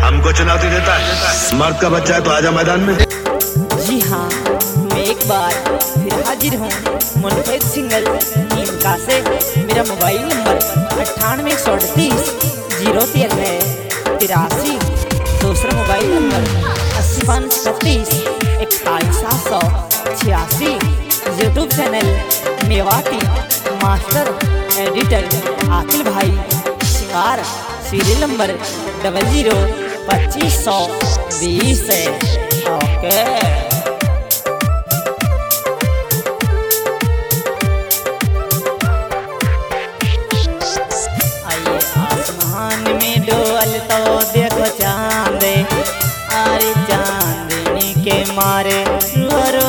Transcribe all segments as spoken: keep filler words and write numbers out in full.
हमको चुनौती देता है। स्मार्ट का बच्चा है तो आजा मैदान में। जी हाँ, मैं एक बार फिर हाजिर हूँ मुनफिद सिंगल इनका से। मेरा मोबाइल नंबर अट्ठानवे एक सौ अड़तीस जीरो तेरह तिरासी। दूसरा मोबाइल नंबर अस्सी पाँच छत्तीस इकतालीस सात सौ छियासी। YouTube channel Mewati master editor Aqil भाई Singar. Serial number double zero पच्चीस सौ बीस है। ओके आइए आसमान में डोल तो देखो चांद, अरे चांदनी के मारे रो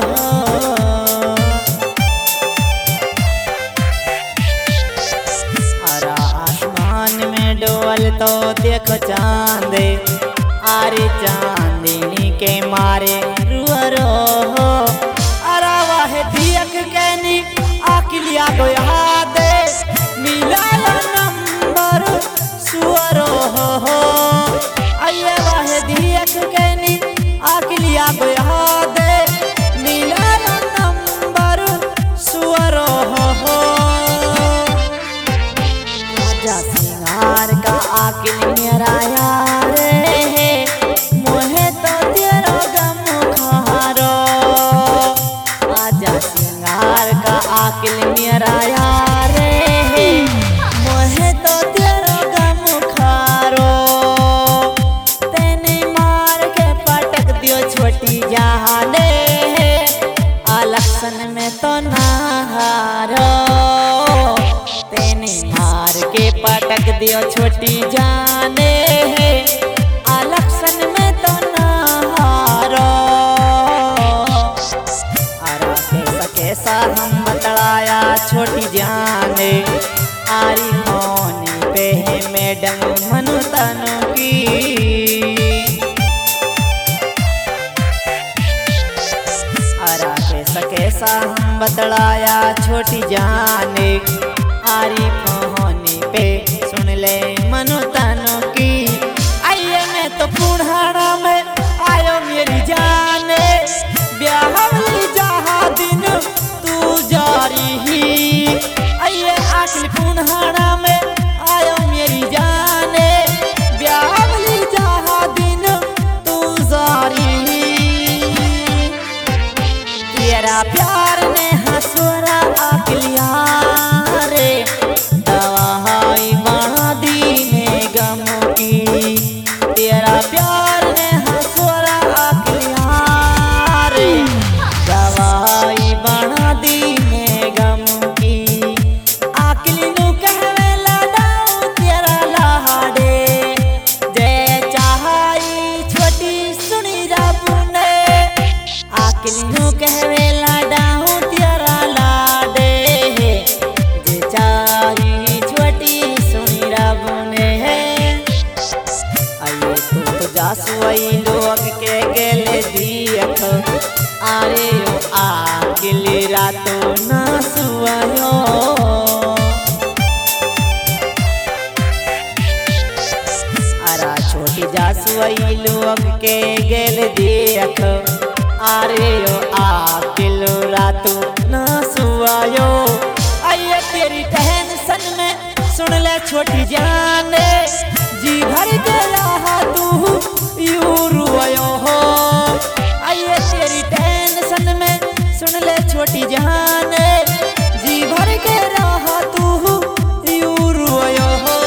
डोल तो देखो चांद, अरे चांदनी के मारे रुअरो हो। अरे वाह दियक कहनी आकिलिया को याद मिला नंबर सुअरो हो। अये वाह दियक कहनी आकिलिया को याद मिला नंबर सुअरो हो। सिंगार का आकिल मेरा यार है, मोहे तो तेरो गम खारो। आजा सिंगार का आकिल मेरा यार है, मोहे तो तेरो गम खारो। तेने मार के पटक दियो छोटी जाने, इलेक्शन में तो ना हारो। तेने मार के पटक दियो छोटी जाने, इलेक्शन में तो ना हारो। अरे कैसा कैसा हम बतलाया छोटी जाने, आरी होने पे है मैडम मनु तनु की। अरे कैसा कैसा हम बतलाया छोटी जाने, आरी होने पे सुन ले मनु तनु की। आइए मैं तो पुढ़ाड़ा में आयो मेरी जाने, ब्याहली जहाँ दिन तू जारी ही। आइए आखिर पुढ़ाड़ा में आयो मेरी जाने, ब्याहली जहाँ दिन तू जारी ही। तेरा प्यार ने हंसुरा आकिलिया रे, दवाई बना दीने गम की। तेरा प्यार ने हंसुरा आकिलिया रे, दवाई बना दीने गम की। आकिल नू कहवे लडाऊ तेरा लाडे, जय चाहाई छोटी सुनी रब ने। आकिल नू कहवे लडाऊ तेरा लाडे, जय चाही छोटी सुनी रब ने। आइए तो जासुई लोग के गेले दियख, अरे ओ आकिल रातो ना सुआयो। अरे छोटी जासुई लोग के गेले दियख, अरे ओ आकिल रातो ना सुआयो। आइए तेरी टेंशन में सुन ले छोटी जाने, जी भर गया तू यू रुआयो हो। आइए तेरी टेंशन में सुन ले छोटी जाने, जी भर गया तू यू रुआयो हो।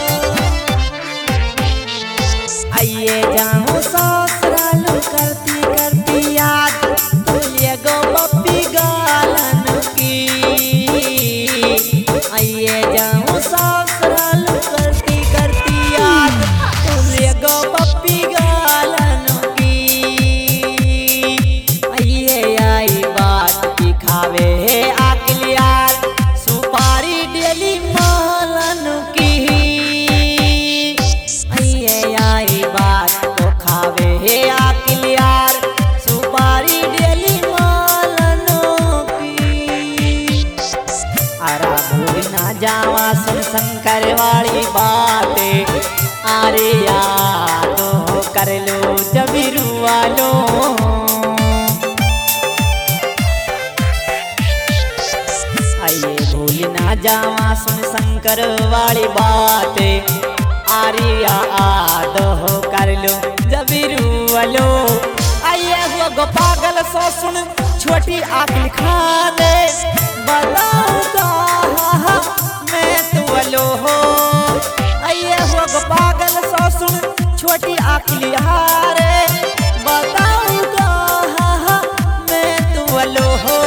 आइए जाऊँ ससुराल करती करती याद, तुलिए गो पप्पी गालन की। आइए जाऊँ ससुराल करती करती कर वाली बात आरिया आद हो कर लो जब रूवलो आइए हुआ गो पागल सो सुन छोटी आखिल खाने बताऊंगा मैं तुवलो हो आइए हुआ गो पागल सो सुन छोटी आखिल हारे बताऊंगा मैं तुवलो हो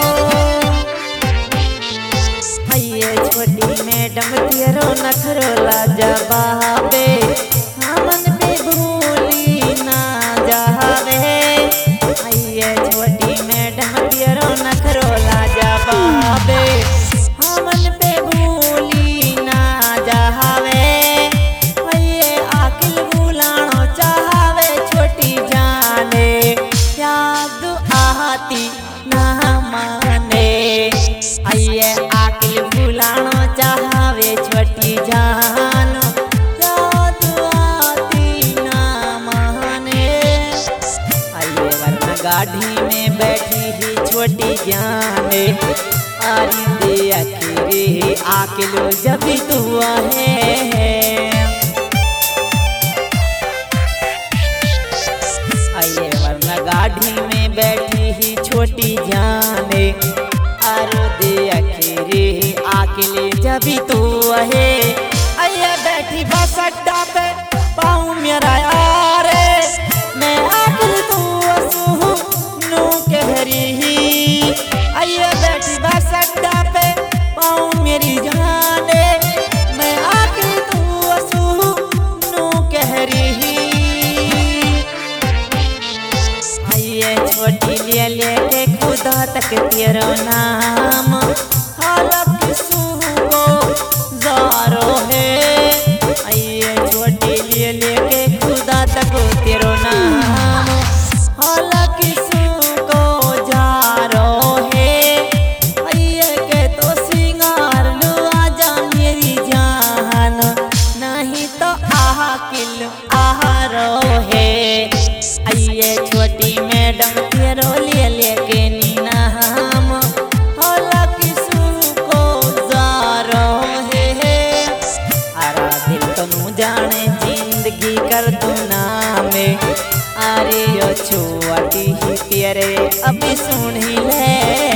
आइए छोटी मैडम तेरो नखरो लाजवाबे हमन पे भूली ना जावे आइए छोटी मैडम तेरो नखरो लाजवाबे हमन पे भूली ना जावे आइए आकिल भूलानो चाहवे छोटी जाने याद आती ना माने आइए आकिल भूलानो चाहवे छोटी जान याद आती ना माने आइए वरना गाड़ी में बैठी ही छोटी जाने आरी दे अखीरे आकिलो जब तू है आइए वरना गाड़ी में बैठी ही छोटी जाने आरो दे अखीरे आकिले जब तू है आइए बैठी बस अड्डा पे पाऊं मेरा यारे मैं आकिल तू असू नू कहरी ही आइए बैठी बस अड्डा पे पाऊं मेरी जाने मैं आकिल तू असू नू कहरी ही आइए छोटी ले ले के खुदा तक तेरो नाम हालक सुगो जारो है आइए छोटी ले ले के खुदा तक तेरो नाम हालक सुगो जारो है आइए के तो सिंगार लो आजा मेरी जान नहीं तो आकिल आरो है आइए छोटी मैडम तेरो ले ले के नाम होला किसू को जारो है आरा दिल तनु जाने जिंदगी कर तू नामे अरे यो छोटी ही तेरे अभी सुन ही ले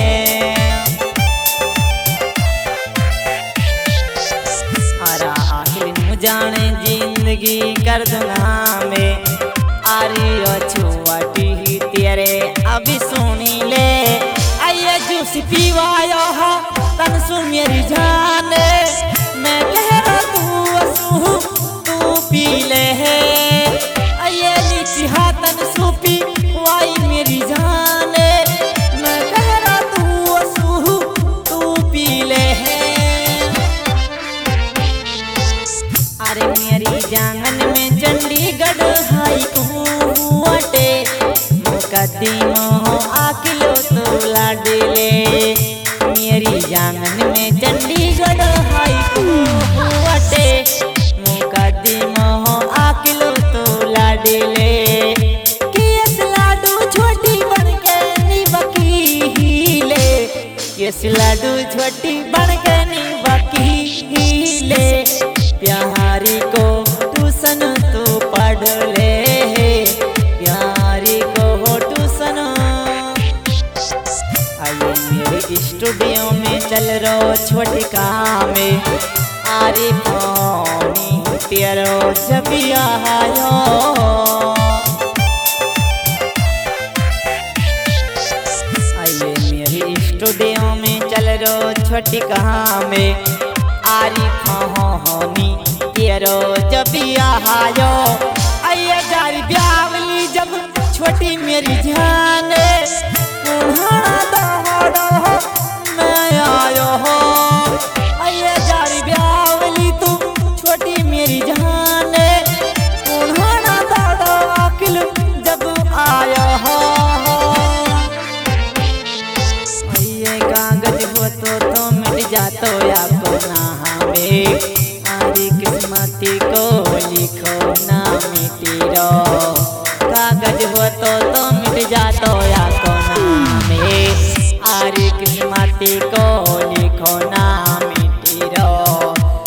आरा आखिर नु जाने जिंदगी कर तू नामे आरियो छुआटी ही तेरे अभी सुनी ले आइए जूस पीवायो हा तन सुन मेरी जाने मैं कह रहा तू असू तू पी ले आइए लीची हा तन सूपी वाई मेरी जाने मैं कह रहा तू असू तू पी ले अरे मेरी जांगन में चंडीगढ़ हाई कुआटे मुकदमो आकिलो तो लाडले मेरी जांगन में चंडीगढ़ हाई कुआटे मुकदमो आकिलो तो लाडले केस लाडू छोटी बन के नी वकीले केस लाडू छोटी बन के नी वकीले प्यारी को ट्यूशन तो पढ़ ले प्यारी को ट्यूशन आइए मेरे स्टूडियो में चल रो छोटी काम आरे पानी तेरो जब आयो आइए मेरे स्टूडियो में चल रो छोटी काम आरी फाहोनी तेरो जब आयो आइए जारी ब्यावली जब छोटी मेरी जान दौड़ो मैं आयो हो आइए जारी ब्यावली तू छोटी मेरी जान दौड़ो अकिल जब आयो हो आइए कागज हो तो तो मिट जातो या को ना हमें आरी किस्मती को लिखो ना मिटी रो कागज हो तो तो मिट जातो या को नाम आरी किस्मती को लिखो ना मिटी रो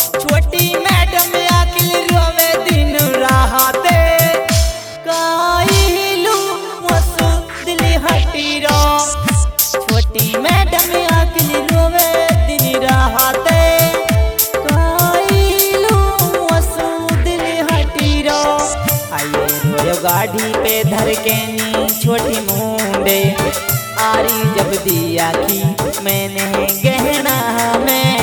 गाढ़ी पे धर के नी छोटी मुंडे आरी जब दिया की मैंने गहना में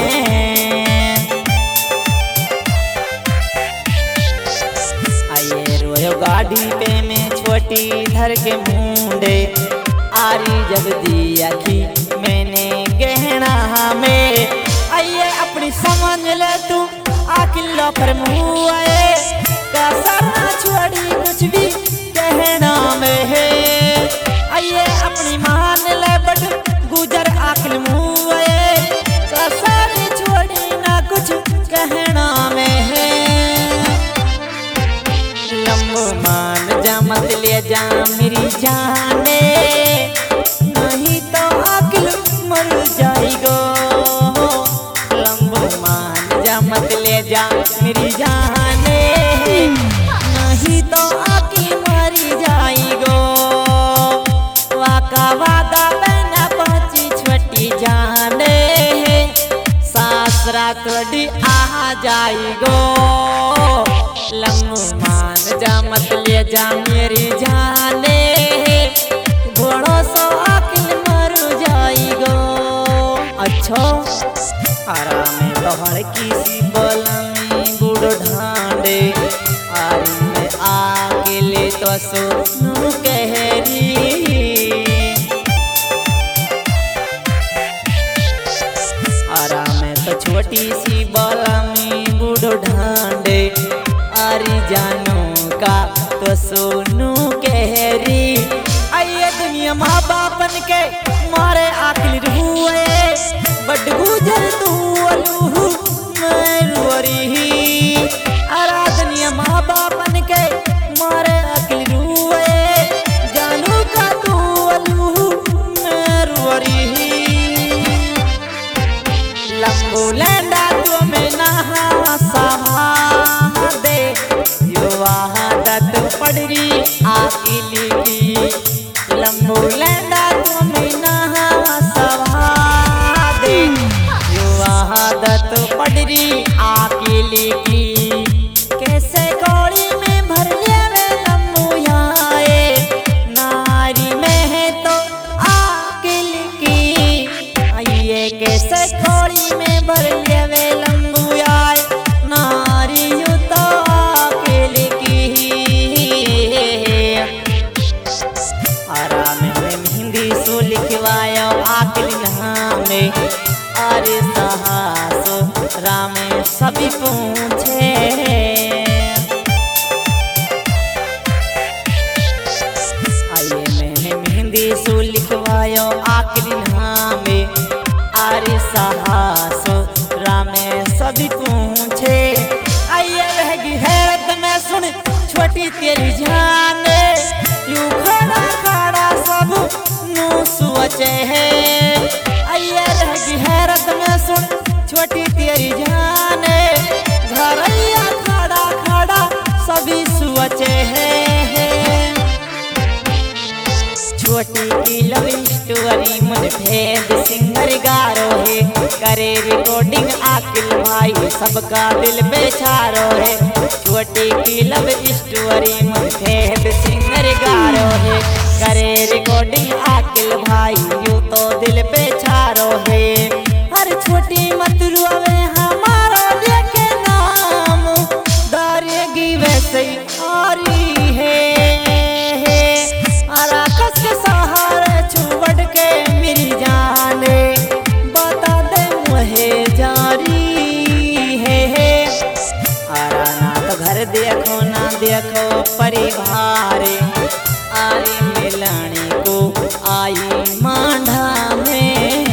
आइए रोयो गाढ़ी पे में छोटी धर के मुंडे आरी जब दिया की मैंने गहना में आइए अपनी समझ ले तू आकिल्ला पर मुँह आए कसरना छोड़ी कुछ भी कहना में है आइए अपनी मान ले बट गुजर आकिल मुँह आए कसर छोड़ी ना कुछ कहना में है लम्बो मान जा मत ले जा मेरी जाने नहीं तो आकिल मर जाएगो लम्बो मान जा मत ले जा मेरी जाने नहीं तो आकी मरी जाएगो वाका वादा बना पहुंची छोटी जाने सासरा थोड़ी आ जाएगो लम्बो मान जा मत ले जा मेरी जाने घोड़ों सो आकिल मर जाएगो अच्छो आराम बहर किसी बलमी बुढ़ ढांडे आरी में आगे ले तो सुनु कहरी आराम तो छोटी सी बलमी बुढ़ ढांडे आरी जानो का तो सुनु कहरी आइए दुनिया माँ बापन के मारे आखिर हुए बड गुजर तू अलू मैं रुअरी आराधनिया माँ बापन के मारे आखिर हुए जानू का तू अलू मैं रुअरी लंबू लेंडा तू में नहा सहा दे युवा दत पड़री आकिली की लंबू लेंडा तू में नहा सहा दे युवा दत पड़री आकिली की कैसे गोली में भर लेवे लंबू आए नारी में है तो आकिल की आइए कैसे गोली में भर लेवे लंबू आए नारी यू तो आकिल की आराम में मेहंदी सो लिखवायो आकिल नामे अरे साहस राम सभी पूछे आइए मैंने मेहंदी सो लिखवायो आखिरी नामे अरे साहस राम सभी पूछे आइए रहेगी हैरत में सुन छोटी तेरी जान यू खड़ा खड़ा सब नु सोचे है आइए रहेगी हैरत में सुन छोटी तेरी जान घरैया खड़ा खड़ा सभी सोचे है छोटी की लव स्टोरी मुझे भेद सिंगर गारो है करे रिकॉर्डिंग आकिल भाई सबका दिल बेचारो है छोटी की लव स्टोरी मुझे भेद सिंगर गारो है करे रिकॉर्डिंग आकिल भाई यू तो दिल बेचारो है हर छोटी मत रुआवे हमारा लेके नाम दारेगी वैसे ही आरी है आकाश के सहारे छुवड़ के मेरी जाने बता दे मुहे जारी है आरा ना तो घर देखो ना देखो परिवार आरी मिलानी को आई मांढा में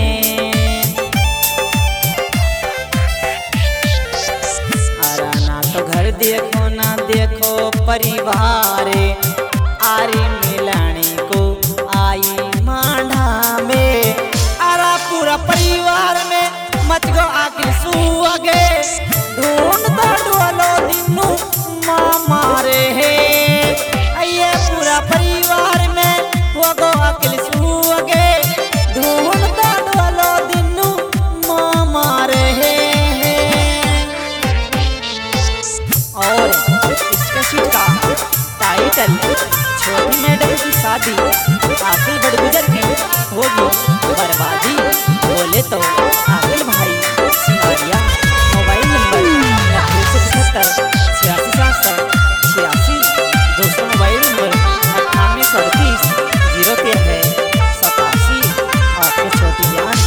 आरा ना तो घर देखो ना देखो परिवार आरी मिलानी को आई मांढा में आरा पूरा परिवार में मच गो आखिर सुअगे ढूंढता ढोलो दिनू माँ मारे है आइए पूरा परिवार में हो गो आखिर सुअगे ढूंढता ढोलो दिनू माँ मारे है और इसका सीट का टाइटल छोटी मैडम की शादी आखिल बड़गुजर की होगी बर्बादी। बोले तो आखिल भाई सिंगारिया। मोबाइल नंबर नब्बे सौ पचहत्तर छियासी सात सौ छियासी। दोस्तों मोबाइल नंबर अट्ठानवे सौ अड़तीस जीरो तेरह है सतासी। आपके छोटी जान।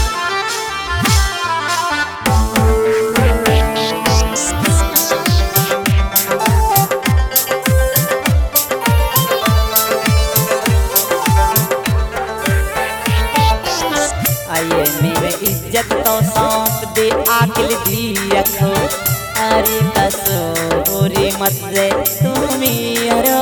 आइए मेरे इज्जत तो सौंप दे आकिल दी रखो। अरे कसूरी मत दे तुम यारो।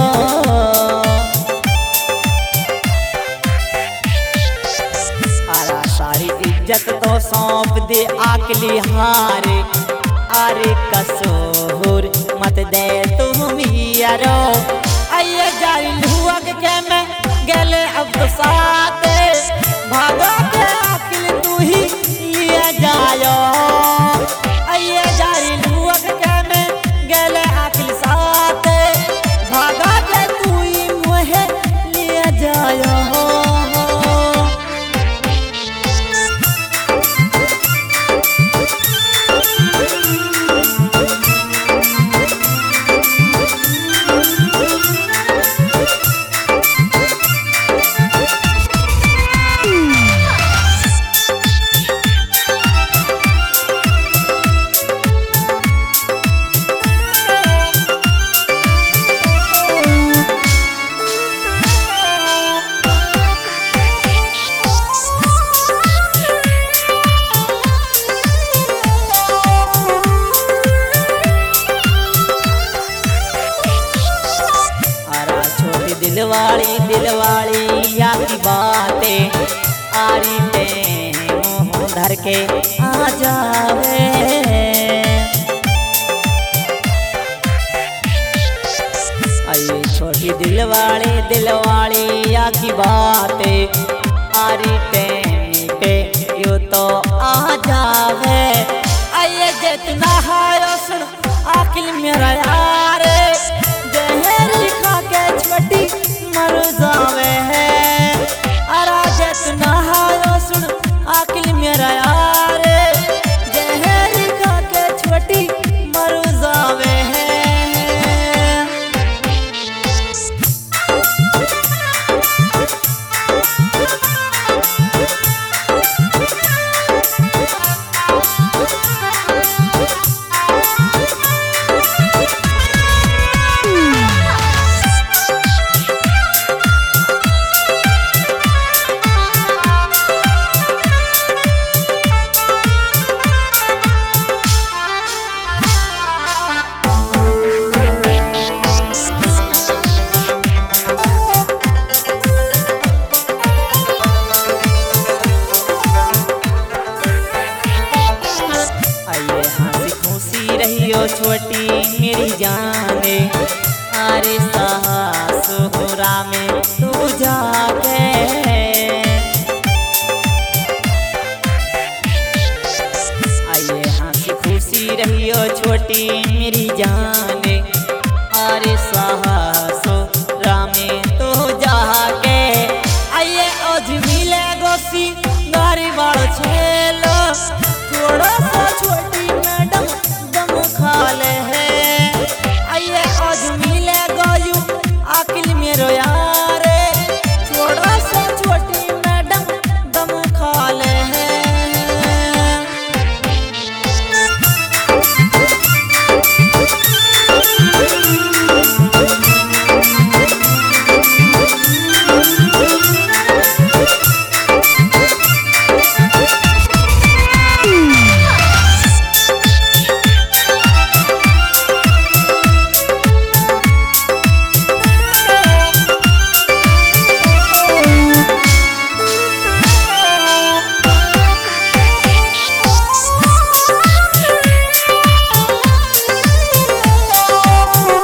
अरे सारी इज्जत तो सौंप दे आकिली हारे। अरे कसूर मत दे तुम यारो। आइए जारी हुआ के मैं गले अब तो साथ भागो के आकिल तू ही लिया जायो। आइए जारी हुआ के मैं गले आकिल साथ भागो के तू ही मुझे लिया जायो। दिलवाली दिलवाली या की बातें आरी पे मुँह धर के आ जावे। आइए छोटी दिलवाली दिलवाली या की बातें आरी पे पे यो तो आ जावे। आइए जितना है सुन आकिल मेरा यार जहर खा के छोटी मर जावे है। अरा जितना है सुन आकिल मेरा यार जहर खा के छोटी मर जावे है। छोटी मेरी जाने अरे ससुरा में तू जाके। आइए हंसी खुशी रहियो छोटी मेरी जाने अरे ससुरा में तू जाके। आइए आज मिले गोसी गारी बाड़ो छेलो थोड़ा सा छोटी मैडम खाले है। आइए आज मिले गयू आकिल मेरो।